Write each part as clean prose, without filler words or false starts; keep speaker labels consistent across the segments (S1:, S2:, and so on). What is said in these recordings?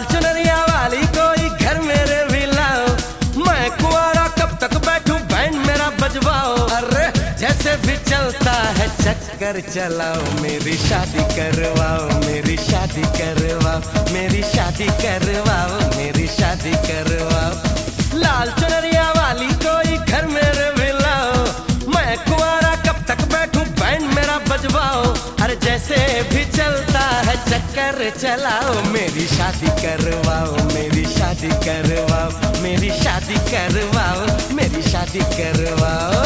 S1: लाल चुनरिया वाली कोई घर मेरे भी लाओ, मैं कुंवारा कब तक बैठूं बैंड मेरा बजवाओ। अरे जैसे भी चलता है चक्कर चलाओ, मेरी शादी करवाओ, मेरी शादी करवाओ, मेरी शादी करवाओ, मेरी शादी करवाओ। लाल चुनरिया वाली कोई घर मेरे भी लाओ, मैं कुंवारा कब तक बैठूं बैंड मेरा बजवाओ। अरे जैसे भी चलता है चक्कर चलाओ, मेरी शादी करवाओ, मेरी शादी करवाओ, मेरी शादी करवाओ, मेरी शादी करवाओ।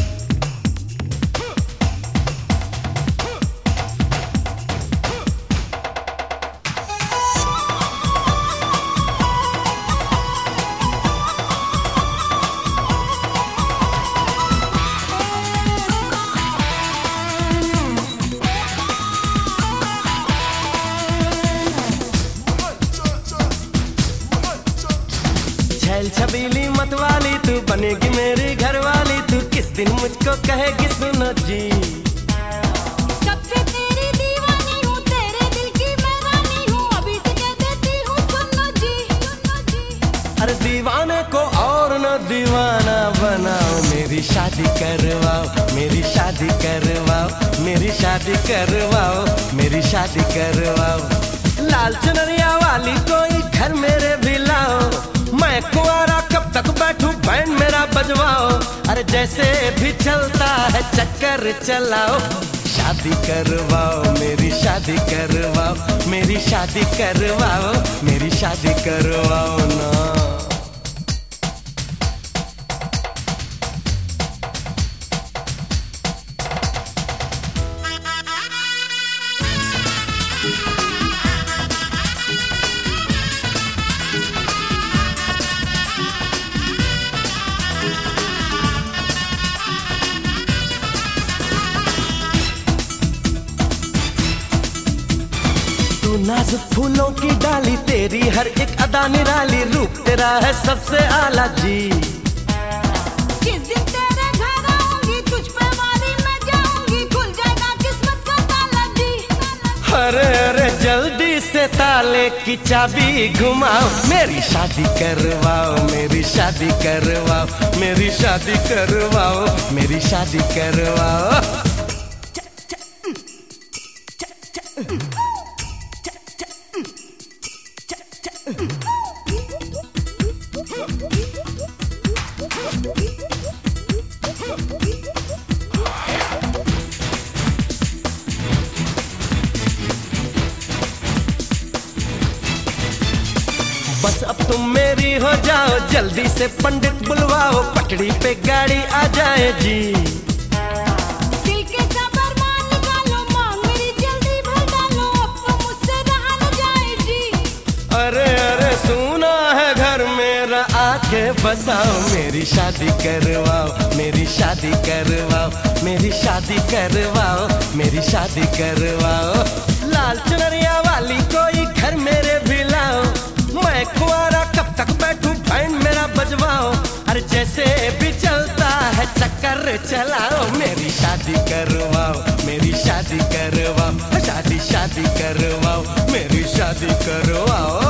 S1: छैल छबीली मत वाली तू बनेगी मेरी घरवाली, तू किस दिन मुझको कहेगी सुनो जी।
S2: कब से तेरी दीवानी हूँ, तेरे दिल की मैं रानी हूँ, अभी से कह देती हूँ सुनो जी, सुनो जी।
S1: अरे दीवाने को और न दीवाना बनाओ, मेरी शादी करवाओ, मेरी शादी करवाओ, मेरी शादी करवाओ, मेरी शादी करवाओ। लाल चुनरिया वाली कोई घर मेरे भी लाओ, मैं कुंवारा कब तक बैठूं बैंड मेरा बजवाओ। अरे जैसे भी चलता है चक्कर चलाओ, शादी करवाओ, मेरी शादी करवाओ, मेरी शादी करवाओ, मेरी शादी करवाओ ना। तू नाजुक फूलों की डाली, तेरी हर एक अदा निराली, रूप तेरा है सबसे आला जी।
S2: किस दिन तेरे घर आऊंगी, तुझ पे मारी मैं जाऊंगी, खुल जाएगा किस्मत का ताला जी।
S1: अरे अरे जल्दी से ताले की चाबी घुमाओ, मेरी शादी करवाओ, मेरी शादी करवाओ, मेरी शादी करवाओ, मेरी शादी करवाओ। बस अब तुम मेरी हो जाओ, जल्दी से पंडित बुलवाओ, पटड़ी पे गाड़ी आ जाए जी।
S2: दिल के सबर मान निकालो, मांग मेरी जल्दी भर डालो, अब तो मुझसे रहा न जाए जी।
S1: अरे अरे सुना है घर मेरा आके बसाओ, मेरी शादी करवाओ, मेरी शादी करवाओ, मेरी शादी करवाओ, मेरी शादी करवाओ। लाल चुनरिया वाली कोई घर मेरे भी लाओ, मैं कुंवारा कब तक बैठूं बैंड मेरा बजवाओ। अरे जैसे भी चलता है चक्कर चलाओ, मेरी शादी करवाओ, मेरी शादी करवाओ, शादी शादी करवाओ, मेरी शादी करवाओ।